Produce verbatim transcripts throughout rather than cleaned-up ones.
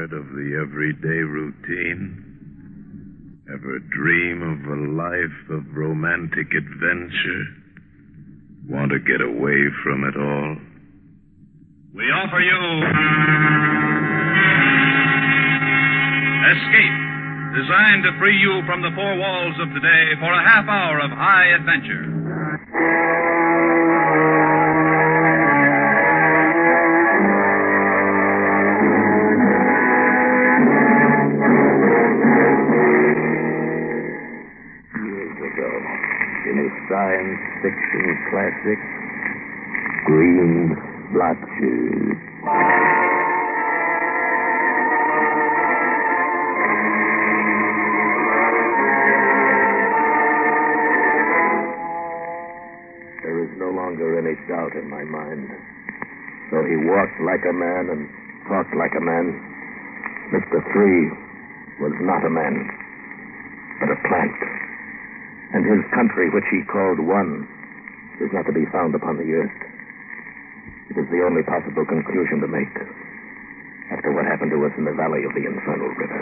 tired of the everyday routine? Ever dream of a life of romantic adventure? Want to get away from it all? We offer you Escape, designed to free you from the four walls of today for a half hour of high adventure. Science fiction classic, Green Blotches. There is no longer any doubt in my mind. Though he walked like a man and talked like a man, Mister Three was not a man, but a plant. And his country, which he called One, is not to be found upon the earth. It is the only possible conclusion to make after what happened to us in the valley of the Infernal River.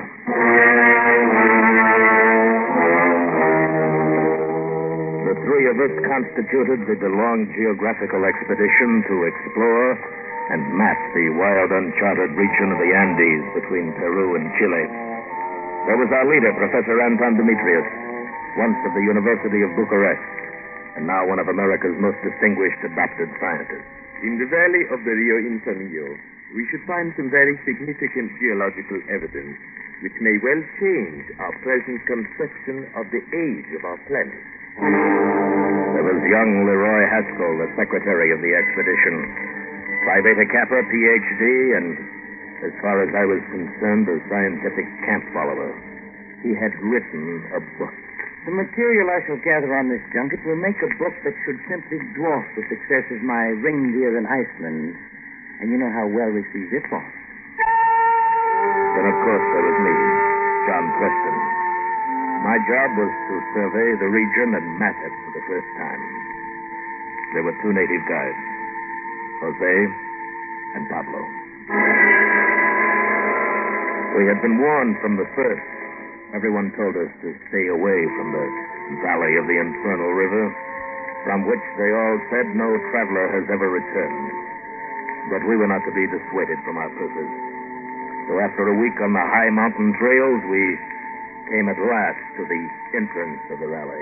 The three of us constituted the DeLong geographical expedition to explore and map the wild, uncharted region of the Andes between Peru and Chile. There was our leader, Professor Anton Demetrius, once of the University of Bucharest, and now one of America's most distinguished adopted scientists. In the valley of the Rio Infinio, we should find some very significant geological evidence which may well change our present conception of the age of our planet. There was young Leroy Haskell, the secretary of the expedition. Phi Beta Kappa, P H D, and, as far as I was concerned, a scientific camp follower. He had written a book. The material I shall gather on this junket will make a book that should simply dwarf the success of my Reindeer in Iceland. And you know how well received it was. Then, of course, there was me, John Preston. My job was to survey the region and map it for the first time. There were two native guides, Jose and Pablo. We had been warned from the first. Everyone told us to stay away from the valley of the Infernal River, from which they all said no traveler has ever returned. But we were not to be dissuaded from our purpose. So after a week on the high mountain trails, we came at last to the entrance of the valley.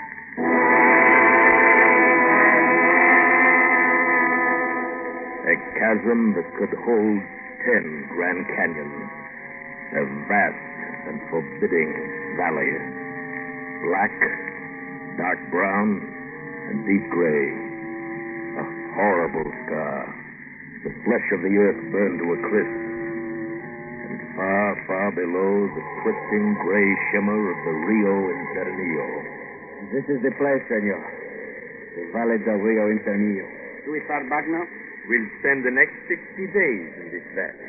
A chasm that could hold ten Grand Canyons. A vast and forbidding valley. Black, dark brown, and deep gray. A horrible scar. The flesh of the earth burned to a crisp. And far, far below, the twisting gray shimmer of the Rio Infinio. This is the place, senor. The Valley del Rio Infinio. Do we start back now? We'll spend the next sixty days in this valley.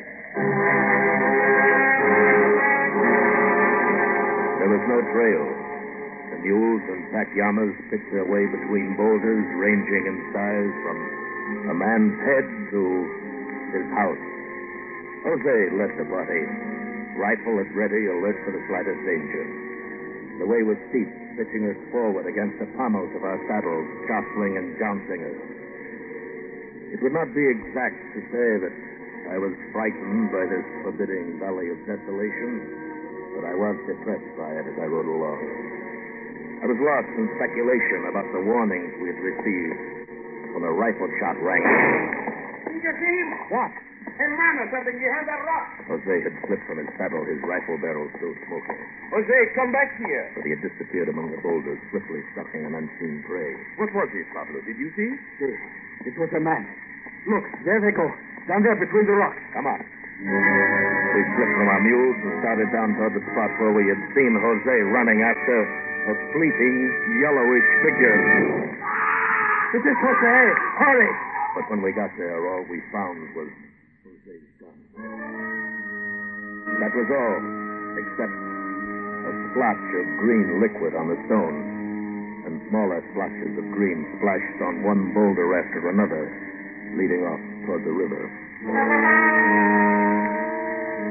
There was no trail. The mules and pack llamas picked their way between boulders ranging in size from a man's head to his house. Jose led the party, rifle at ready, alert for the slightest danger. The way was steep, pitching us forward against the pommels of our saddles, jostling and jouncing us. It would not be exact to say that I was frightened by this forbidding valley of desolation, but I was depressed by it as I rode along. I was lost in speculation about the warnings we had received when a rifle shot rang. What? Hermano, something behind that rock. Jose had slipped from his saddle, his rifle barrel still smoking. Jose, come back here. But he had disappeared among the boulders, swiftly stalking an unseen prey. What was it, Pablo? Did you see? See, it was a man. Look, there they go. Down there between the rocks. Come on. We slipped from our mules and started down toward the spot where we had seen Jose running after a fleeting, yellowish figure. It is Jose. Hurry. But when we got there, all we found was Jose's gun. That was all, except a splotch of green liquid on the stone, and smaller splotches of green splashed on one boulder after another, leading off toward the river.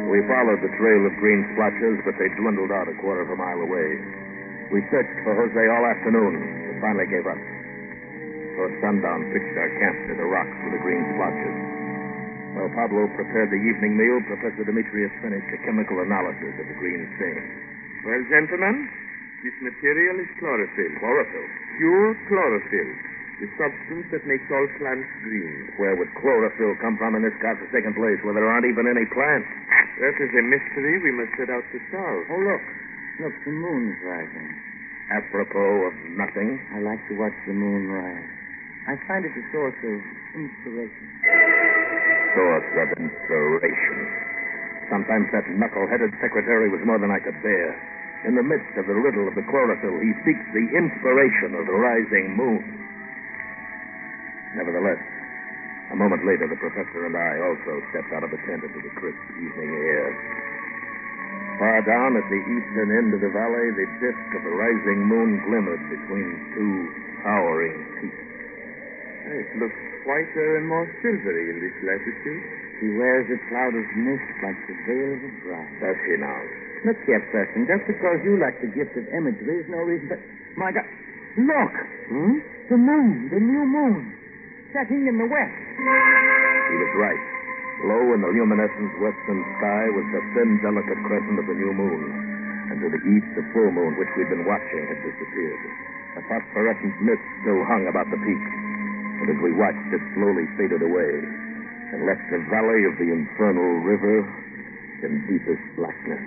We followed the trail of green splotches, but they dwindled out a quarter of a mile away. We searched for Jose all afternoon, but finally gave up. Toward sundown, pitched our camp to the rocks with the green splotches. While Pablo prepared the evening meal, Professor Demetrius finished a chemical analysis of the green stain. Well, gentlemen, this material is chlorophyll. Chlorophyll? Pure chlorophyll. The substance that makes all plants green. Where would chlorophyll come from in this godforsaken place where there aren't even any plants? That is a mystery we must set out to solve. Oh, look. Look, the moon's rising. Apropos of nothing. I like to watch the moon rise. I find it a source of inspiration. Source of inspiration. Sometimes that knuckle-headed secretary was more than I could bear. In the midst of the riddle of the chlorophyll, he seeks the inspiration of the rising moon. Nevertheless, a moment later, the professor and I also stepped out of the tent into the crisp evening air. Far down at the eastern end of the valley, the disk of the rising moon glimmered between two towering peaks. It looks whiter and more silvery in this latitude. He wears a cloud of mist like the veil of a bride. Does he now? Look here, Preston, just because you like the gift of imagery is no reason to... My God, look! Hmm? The moon, the new moon. Setting in the west. He was right. Low in the luminescent western sky was the thin, delicate crescent of the new moon. And to the east, the full moon, which we'd been watching, had disappeared. A phosphorescent mist still hung about the peak. But as we watched, it slowly faded away and left the valley of the infernal river in deepest blackness.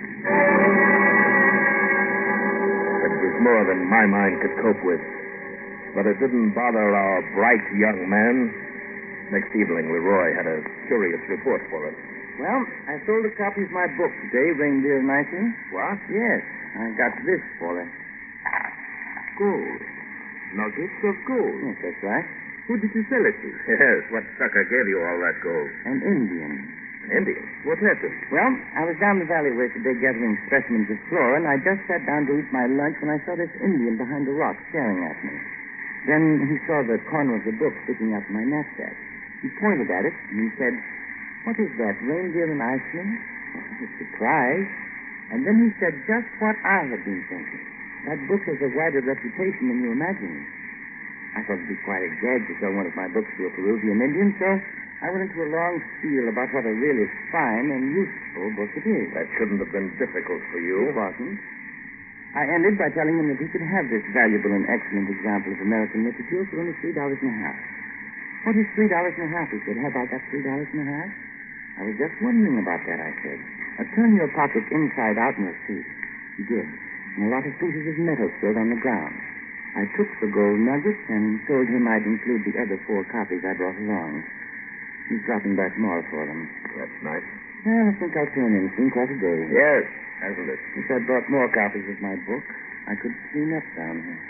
It was more than my mind could cope with. But it didn't bother our bright young man. Next evening, Leroy had a curious report for us. Well, I sold a copy of my book today, Reindeer and Iceland. What? Yes, I got this for it. Gold. Nuggets of gold. Yes, that's right. Who did you sell it to? Yes, what sucker gave you all that gold? An Indian. An Indian? What happened? Well, I was down the valley-way today gathering specimens of flora, and I just sat down to eat my lunch when I saw this Indian behind a rock staring at me. Then he saw the corner of the book sticking out of my knapsack. He pointed at it, and he said, "What is that, Reindeer in Iceland?" I was surprised. And then he said just what I had been thinking. That book has a wider reputation than you imagine. I thought it'd be quite a gag to sell one of my books to a Peruvian Indian, so I went into a long spiel about what a really fine and useful book it is. That shouldn't have been difficult for you. It wasn't. I ended by telling him that he could have this valuable and excellent example of American literature for only three dollars and a half. What is three dollars and a half? He said. Have I got three dollars and a half? I was just wondering about that, I said. Now turn your pocket inside out and you'll see. He did. And a lot of pieces of metal spilled on the ground. I took the gold nuggets and told him I'd include the other four copies I brought along. He's dropping back more for them. That's nice. Well, I think I'll turn in. It's been quite a day. Yes, hasn't it? If I brought more copies of my book, I could clean up down here.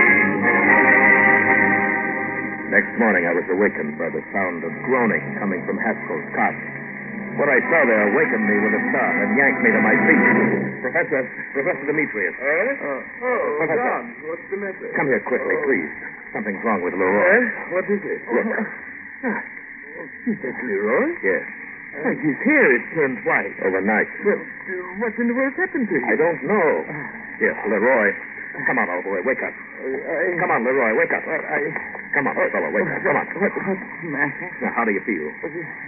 Next morning, I was awakened by the sound of groaning coming from Haskell's cot. What I saw there awakened me with a start and yanked me to my feet. Professor, Professor Demetrius. Eh? Uh, oh, Professor. John, what's the matter? Come here quickly, oh. please. Something's wrong with Leroy. Eh? What is it? Look. Ah, is that Leroy? Yes. Why, his hair is turned white. Overnight. Well, uh, what in the world happened to him? I don't know. Yes, Leroy. Come on, old boy, wake up. I, Come on, Leroy, wake up. I, Come on, fellow, wake up. Come on. What, what's the matter? Now, how do you feel? uh,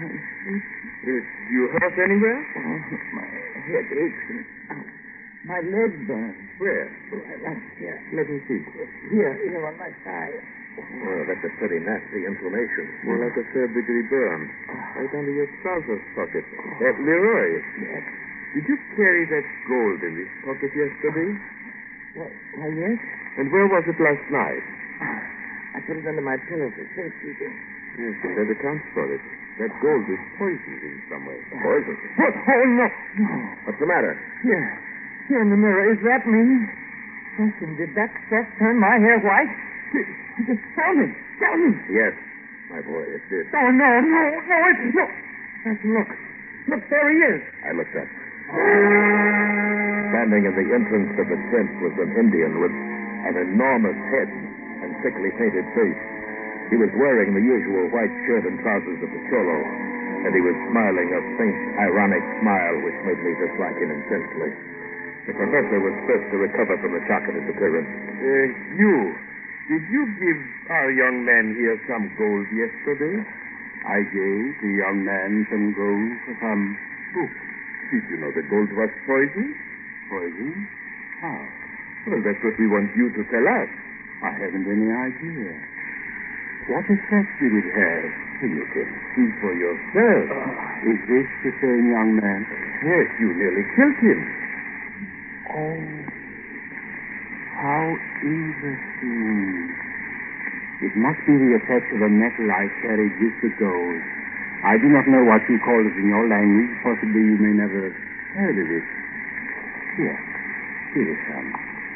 you hurt anywhere? Oh, my head aches and oh, my leg burns. Where? Right here. Let me see. Here, here on my side. Well, that's a pretty nasty inflammation. More like a third-degree burn. Right under your trousers pocket. Uh, Leroy, Yes. did you carry that gold in this pocket yesterday? Why, why, yes. And where was it last night? I put it under my pillow for safekeeping. Yes, and that accounts for it. That gold is poisoned in some way. Poison. What? Oh, no. No. What's the matter? Here. Here in the mirror. Is that me? Preston, did that stuff turn my hair white? Just tell me. Tell me. Yes, my boy, it did. Oh, no, no, no, it's no. Preston, look. Look, there he is. I looked up. Standing in the entrance of the tent was an Indian with an enormous head and thickly painted face. He was wearing the usual white shirt and trousers of the cholo, and he was smiling a faint, ironic smile which made me dislike him intensely. The professor was first to recover from the shock of his appearance. Uh, you, did you give our young man here some gold yesterday? I gave the young man some gold for some books. Did you know the gold was poison? Poison? How? Well, that's what we want you to tell us. I haven't any idea. What effect did it have? You can see for yourself. Uh, is this the same young man? Yes, you nearly killed him. Oh, how interesting. It must be the effect of a metal I carried with the gold. I do not know what you call it in your language. Possibly you may never have heard of it. Here. Here is some.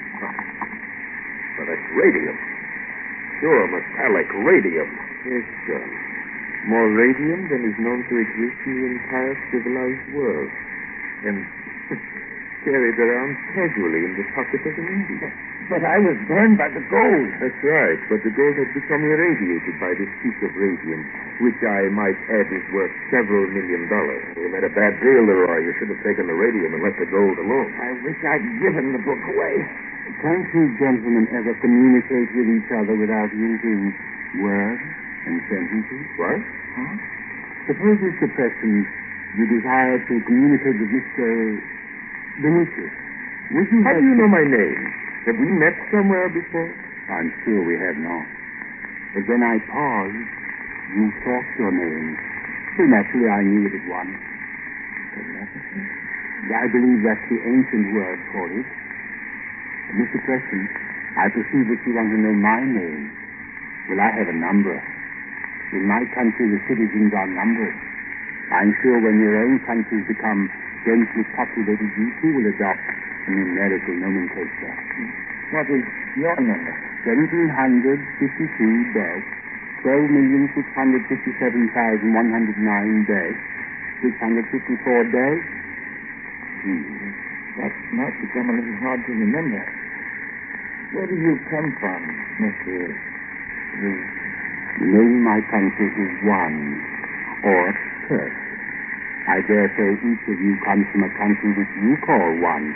But it's radium. Pure metallic radium. Yes, John. More radium than is known to exist in the entire civilized world. And carried around casually in the pocket of an Indian. But I was burned by the gold. That's right, but the gold had become irradiated by this piece of radium, which I might add is worth several million dollars. You made a bad deal, Leroy. You should have taken the radium and left the gold alone. I wish I'd given the book away. Can't you gentlemen ever communicate with each other without using words and sentences? What? Huh? Suppose, Mister Preston, you desire to communicate with Mister Demetrius. Would you How have do you to... know my name? Have we met somewhere before? I'm sure we have not. But when I paused, you talked your name. So naturally I knew it at once. Telepathy? I believe that's the ancient word for it. Mister Preston, I perceive that you want to know my name. Well, I have a number. In my country, the citizens are numbered. I'm sure when your own countries become densely populated, you too will adopt a numerical nomenclature. What is your number? seventeen fifty-two dash twelve million six hundred fifty-seven thousand one hundred nine dash six hundred fifty-four dash Hmm. That might become a little hard to remember. Where do you come from, Mister Reed? The name of my country is One, or Perth. I dare say each of you comes from a country which you call One.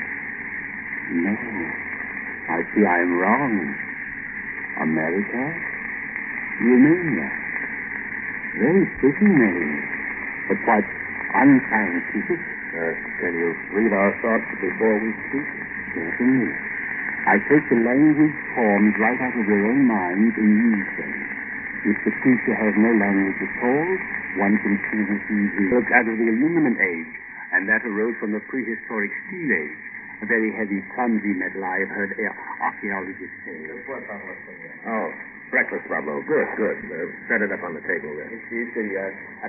No, I see I am wrong. America? Romania? Very pretty name, but quite unscientific. Uh, can you read our thoughts before we speak? Certainly. I take the language formed right out of your own mind and use them. If the creature has no language at all, one can choose it easily. Look out of the aluminum age, and that arose from the prehistoric steel age. A very heavy, clumsy metal, I have heard archaeologists say. Oh, breakfast, Pablo. Good, good. Uh, set it up on the table there. Sí, senor.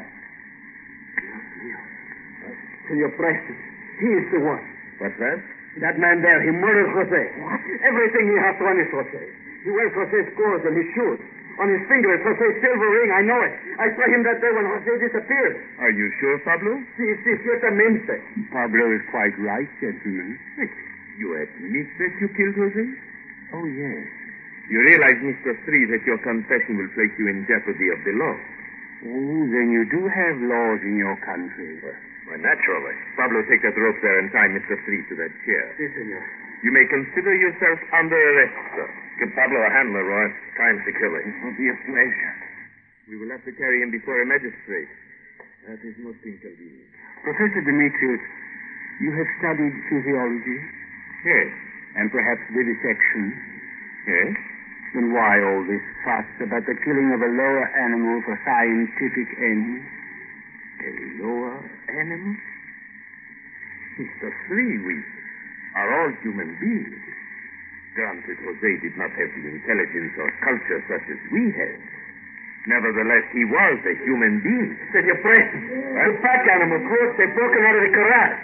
Senor Preston, he is the one. What's that? That man there, he murdered Jose. What? Everything he has done is Jose. He wears Jose's clothes and his shoes. On his finger is Jose's silver ring. I know it. I saw him that day when Jose disappeared. Are you sure, Pablo? Sí, sí, ciertamente. Pablo is quite right, gentlemen. You admit that you killed Jose? Oh, yes. You realize, Mister Three, that your confession will place you in jeopardy of the law. Oh, then you do have laws in your country. Well, well, naturally. Pablo, take that rope there and tie Mister Three to that chair. Sí, senor. You may consider yourself under arrest, sir. Give Pablo a hand, Leroy. Time securely. It will be a pleasure. We will have to carry him before a magistrate. That is most inconvenient. Professor Demetrius, you have studied physiology Yes. and perhaps vivisection. Yes? Then why all this fuss about the killing of a lower animal for scientific ends? A lower animal? Mister Three, we are all human beings. Granted, Jose did not have the intelligence or culture such as we had. Nevertheless, he was a human being. Senor Preston, the pack animal clothes, they're broken out of the corral.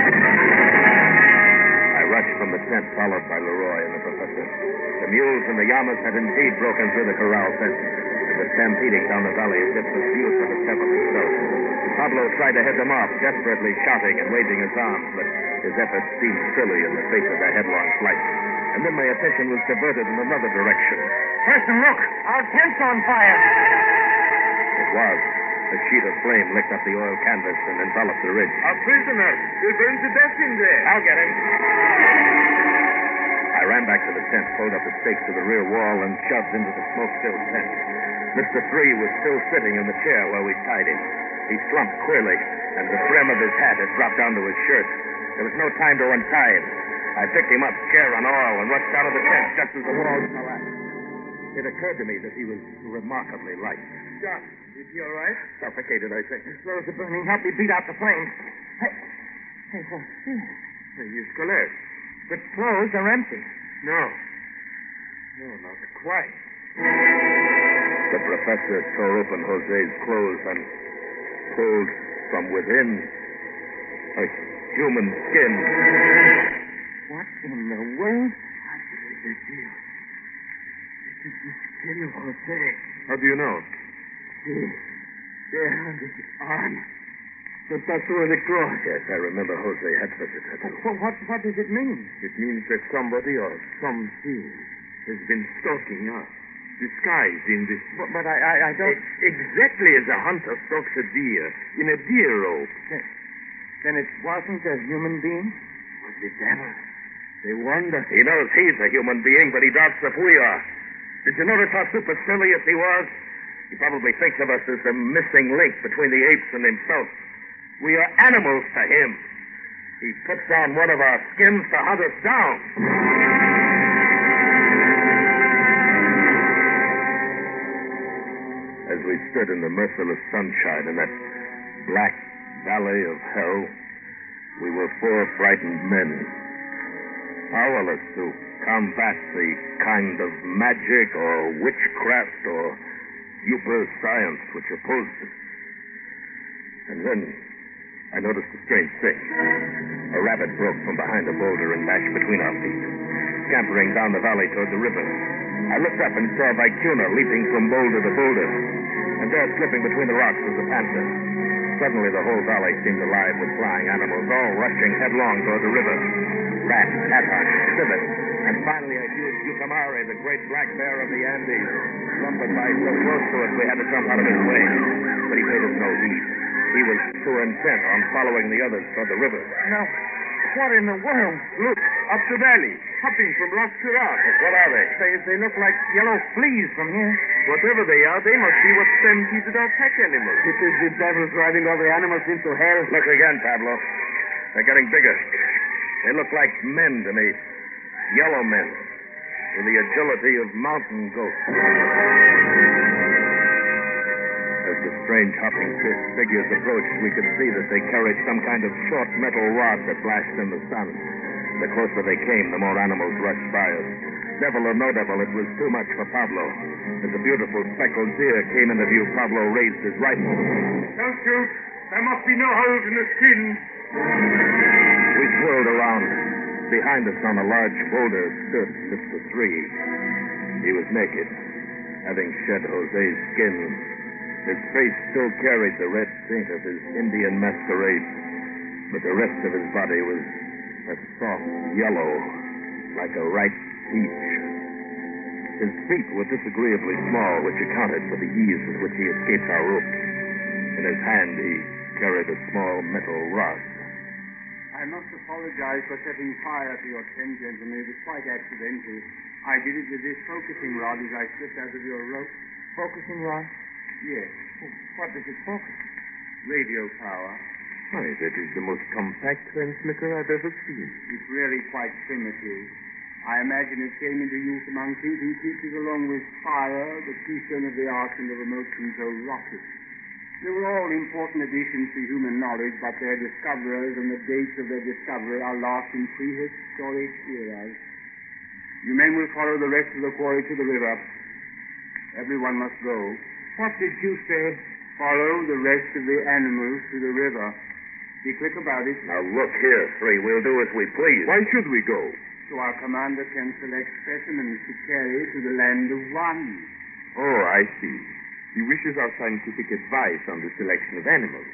I rushed from the tent, followed by Leroy and the professor. The mules and the llamas had indeed broken through the corral fence, and were stampeding down the valley as if pursued from a step of itself. Pablo tried to head them off, desperately shouting and waving his arms, but his efforts seemed silly in the face of their headlong flight. And then my attention was diverted in another direction. Preston, look! Our tent's on fire! It was. The A sheet of flame licked up the oil canvas and enveloped the ridge. Our prisoner will burn to death in there. I'll get him. I ran back to the tent, pulled up the stakes to the rear wall, and shoved into the smoke-filled tent. Mister Three was still sitting in the chair where we tied him. He slumped queerly, and the brim of his hat had dropped down to his shirt. There was no time to untie him. I picked him up, scare and all, and rushed out of the tent just as the walls collapsed. It occurred to me that he was remarkably light. John, is he all right? Suffocated, I think. Slows the burning. Help me beat out the flames. Hey, hey, what's this? He's collapsed. The clothes are empty. No. No, not quite. The professor tore open Jose's clothes and pulled from within a human skin. What in the world? I believe it is. It is the skin of Jose. How do you know? See, there on his arm. The tattoo of the cross. Yes, I remember Jose had such a tattoo. What, what, what does it mean? It means that somebody or something has been stalking us, disguised in this. But, but I, I, I don't... E- exactly as a hunter stalks a deer in a deer robe. Then, then it wasn't a human being? It was the devil. They wonder. He knows he's a human being, but he doubts if we are. Did you notice how supercilious he was? He probably thinks of us as the missing link between the apes and himself. We are animals to him. He puts on one of our skins to hunt us down. As we stood in the merciless sunshine in that black valley of hell, we were four frightened men, powerless to combat the kind of magic or witchcraft or super science which opposed it. And then I noticed a strange thing. A rabbit broke from behind a boulder and dashed between our feet, scampering down the valley toward the river. I looked up and saw Vicuna leaping from boulder to boulder, and there, slipping between the rocks, was a panther. Suddenly, the whole valley seemed alive with flying animals, all rushing headlong toward the river. Rats, attack, civet, and finally a huge Yucamare, the great black bear of the Andes, lumbered by so close to us we had to jump out of his way. But he paid us no heed. He was too intent on following the others toward the river. Now, what in the world? Look, up the valley, hopping from rock to rock. What are they? They, they look like yellow fleas from here. Whatever they are, they must be what stampeded our pack animals. It is the devil driving all the animals into hell. Look again, Pablo. They're getting bigger. They look like men to me. Yellow men. With the agility of mountain goats. As the strange hopping figures approached, we could see that they carried some kind of short metal rod that flashed in the sun. The closer they came, the more animals rushed by us. Devil or no devil, it was too much for Pablo. As a beautiful speckled deer came into view, Pablo raised his rifle. Don't shoot. There must be no holes in the skin. We swirled around. Behind us on a large boulder stood Mister Three. He was naked, having shed Jose's skin. His face still carried the red paint of his Indian masquerade, but the rest of his body was a soft yellow, like a ripe peach. His feet were disagreeably small, which accounted for the ease with which he escaped our ropes. In his hand, he carried a small metal rod. I must apologize for setting fire to your tent, gentlemen. It was quite accidental. I did it with this focusing rod as I slipped out of your rope. Focusing rod? Yes. What does it focus? Radio power. Why, that is the most compact transmitter I've ever seen. It's really quite primitive. I imagine it came into use among thinking creatures along with fire, the keystone of the arts, and the remote-controlled rocket. They were all important additions to human knowledge, but their discoverers and the dates of their discovery are lost in prehistoric eras. You men will follow the rest of the quarry to the river. Everyone must go. What did you say? Follow the rest of the animals to the river. Be quick about it. Now look here, Three. We'll do as we please. Why should we go? So our commander can select specimens to carry to the land of one. Oh, I see. He wishes our scientific advice on the selection of animals.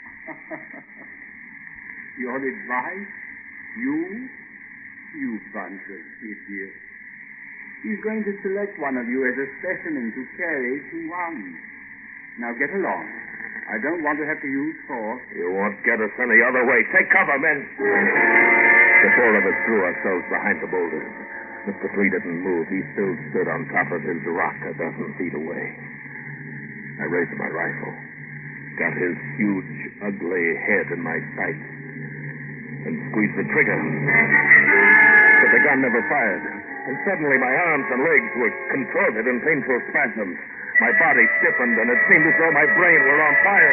Your advice? You? You bunch of idiots. He's going to select one of you as a specimen to carry to one. Now get along. I don't want to have to use force. You won't get us any other way. Take cover, men. The four of us threw ourselves behind the boulders. Mister Three didn't move. He still stood on top of his rock a dozen feet away. I raised my rifle, got his huge, ugly head in my sights, and squeezed the trigger. But the gun never fired. And suddenly my arms and legs were contorted in painful spasms. My body stiffened, and it seemed as though my brain were on fire.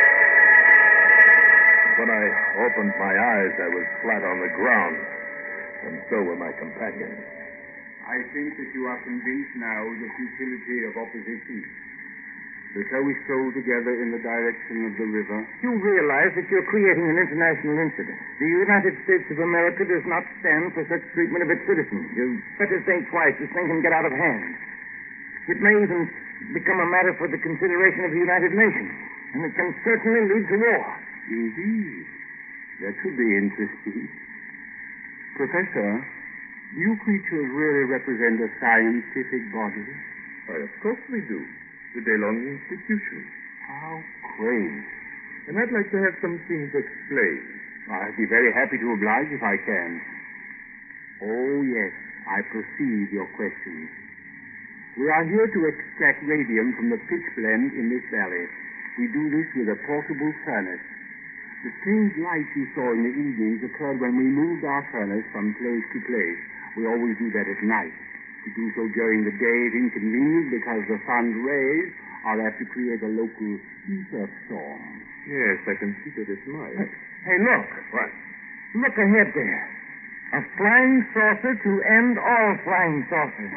When I opened my eyes, I was flat on the ground, and so were my companions. I think that you are convinced now of the futility of opposition. So shall we stroll together in the direction of the river? You realize that you're creating an international incident. The United States of America does not stand for such treatment of its citizens. You better think twice. This thing can get out of hand. It may even become a matter for the consideration of the United Nations, and it can certainly lead to war. Indeed. That should be interesting. Professor, you creatures really represent a scientific body? Why, of course we do. The DeLong Institution. How quaint. And I'd like to have some things explained. I'd be very happy to oblige if I can. Oh, yes, I perceive your questions. We are here to extract radium from the pitch blende in this valley. We do this with a portable furnace. The strange lights you saw in the evenings occurred when we moved our furnace from place to place. We always do that at night. To do so during the day is inconvenient because the sun's rays are apt to create a local ether storm. Yes, I can see that it might. Hey, look. What? Look ahead there. A flying saucer to end all flying saucers.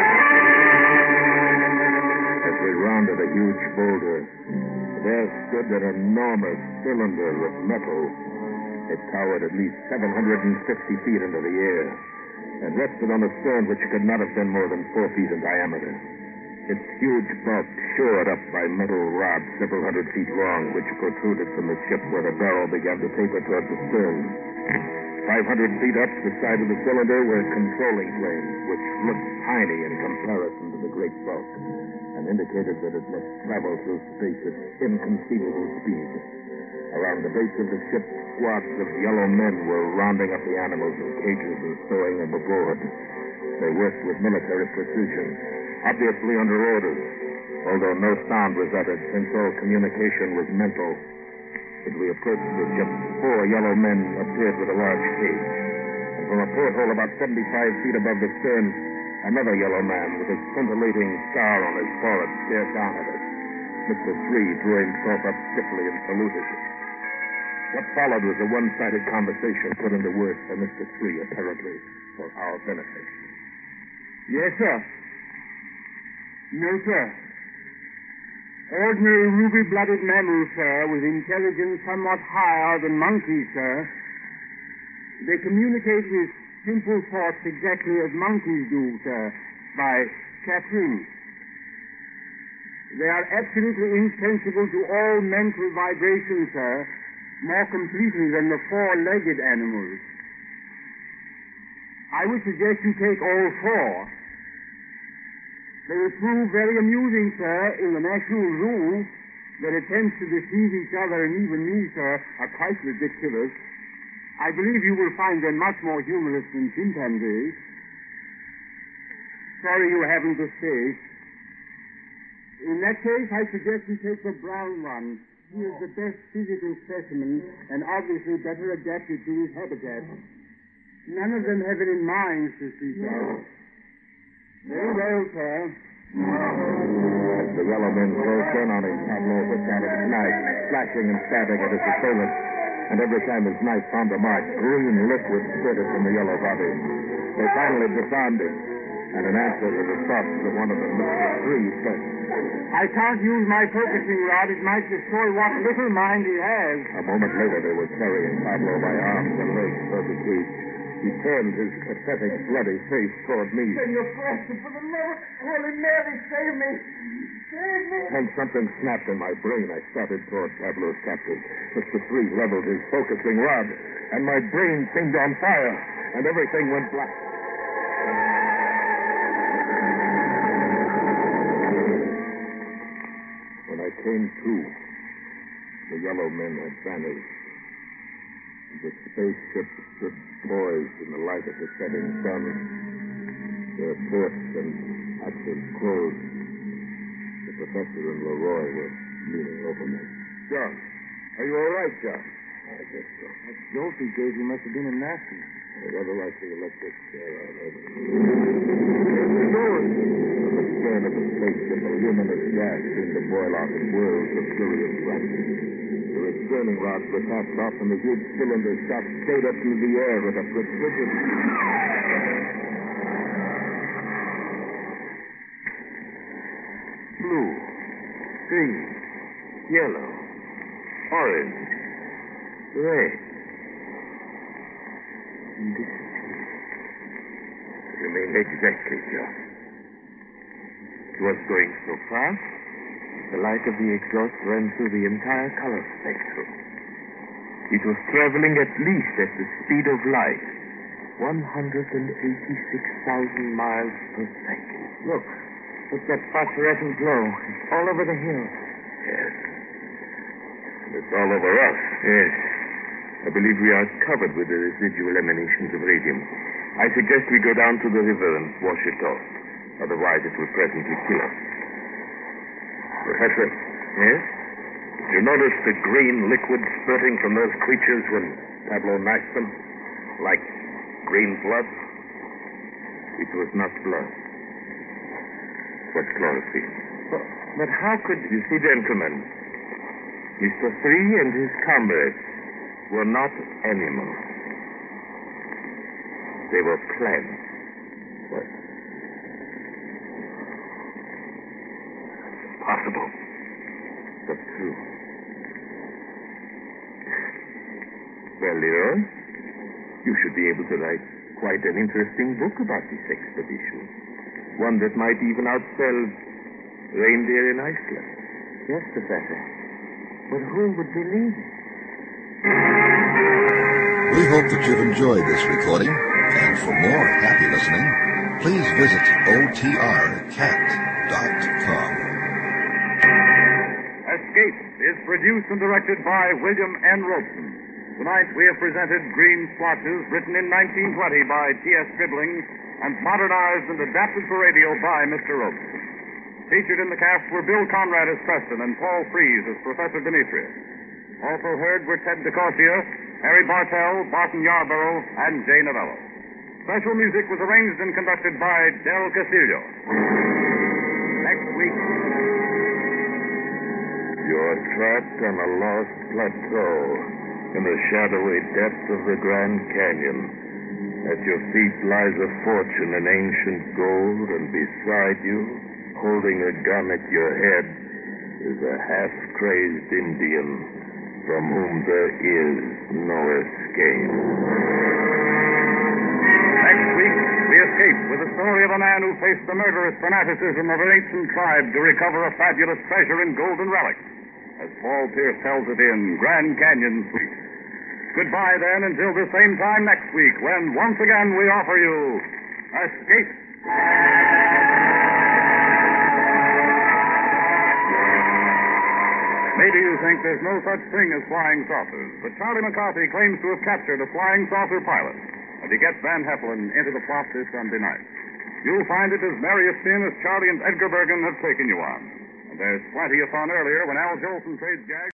As we rounded a huge boulder, there stood an enormous cylinder of metal. It towered at least seven hundred fifty feet into the air and rested on a stone which could not have been more than four feet in diameter. Its huge bulk shored up by metal rods several hundred feet long, which protruded from the ship where the barrel began to taper toward the stern. Five hundred feet up the side of the cylinder were controlling planes, which looked tiny in comparison to the great bulk, and indicated that it must travel through space at inconceivable speed. Around the base of the ship, squads of yellow men were rounding up the animals in cages and stowing them aboard. They worked with military precision, obviously under orders, although no sound was uttered since all communication was mental. As we approached the ship, four yellow men appeared with a large cage. And from a porthole about seventy-five feet above the stern, another yellow man with a scintillating scar on his forehead stared down at us. Mister Three drew himself up stiffly and saluted. What followed was a one-sided conversation put into words by Mister Three, apparently for our benefit. Yes, sir. No, sir. Ordinary ruby-blooded mammals, sir, with intelligence somewhat higher than monkeys, sir. They communicate with simple thoughts exactly as monkeys do, sir, by chattering. They are absolutely insensible to all mental vibrations, sir, more completely than the four-legged animals. I would suggest you take all four. They will prove very amusing, sir, in the National Zoo. Their attempts to deceive each other and even me, sir, are quite ridiculous. I believe you will find them much more humorous than chimpanzees. Sorry you haven't the space. In that case, I suggest you take the brown one. He is the best physical specimen and obviously better adapted to his habitat. None of them have any minds to speak of. Very well, sir. As the yellow men closed in on him, Pablo whipped out his knife, slashing and stabbing at his assailant. And every time his knife found a mark, green liquid spurted from the yellow body. They finally disarmed him, and in answer to the thoughts of one of them, Mister Three said, I can't use my focusing rod. It might destroy what little mind he has. A moment later, they were carrying Pablo by arms and legs toward the cage. He turned his pathetic, bloody face toward me. Senor Preston, for the Lord, Holy Mary, save me. Save me. And something snapped in my brain. I started toward Pablo's captive. Mister Three leveled his focusing rod, and my brain seemed on fire, and everything went black. When I came to, The yellow men had vanished. The spaceship stood poised in the light of the setting sun. Their ports and hatches closed. The professor and Leroy were leaning over me. John, are you all right, John? I guess so. That jolt he gave you must have been a nasty. Rather like the electric chair out over it. From the stern of the spaceship, a luminous gas seemed to boil out in whirls of furious racket. The returning rods were tapped off, and the huge cylinder shot straight up through the air with a precision. Blue, green, yellow, orange, red. And disappeared. You mean exactly, John? It was going so fast, the light of the exhaust ran through the entire color spectrum. It was traveling at least at the speed of light, one hundred eighty-six thousand miles per second. Look, look that phosphorescent glow. It's all over the hill. Yes. And it's all over us. Yes. I believe we are covered with the residual emanations of radium. I suggest we go down to the river and wash it off. Otherwise, it will presently kill us. Professor? Yes? Did you notice the green liquid spurting from those creatures when Pablo knifed them? Like green blood? It was not blood. It was chlorophyll. But, but how could... You see, gentlemen, Mister Three and his comrades were not animals. They were plants. What? That's impossible. But true. Well, Leroy, you should be able to write quite an interesting book about this expedition. One that might even outsell Reindeer in Iceland. Yes, Professor. But who would believe it? We hope that you've enjoyed this recording, and for more happy listening, please visit O T R cat dot com. Escape is produced and directed by William N. Robeson. Tonight we have presented Green Splotches, written in nineteen twenty by T S Dribbling and modernized and adapted for radio by Mister Robeson. Featured in the cast were Bill Conrad as Preston and Paul Frees as Professor Demetrius. Also heard were Ted DeCorsia, Harry Bartell, Barton Yarborough, and Jay Novello. Special music was arranged and conducted by Del Castillo. Next week... You're trapped on a lost plateau in the shadowy depths of the Grand Canyon. At your feet lies a fortune in ancient gold, and beside you, holding a gun at your head, is a half-crazed Indian from whom there is no escape. Next week, we escape with the story of a man who faced the murderous fanaticism of an ancient tribe to recover a fabulous treasure in golden relics, as Paul Pierce tells it in Grand Canyon Suite. Goodbye, then, until the same time next week, when once again we offer you Escape. Maybe you think there's no such thing as flying saucers, but Charlie McCarthy claims to have captured a flying saucer pilot, and he gets Van Heflin into the plot this Sunday night. You'll find it as merry a spin as Charlie and Edgar Bergen have taken you on. And there's plenty of fun earlier when Al Jolson trades gags.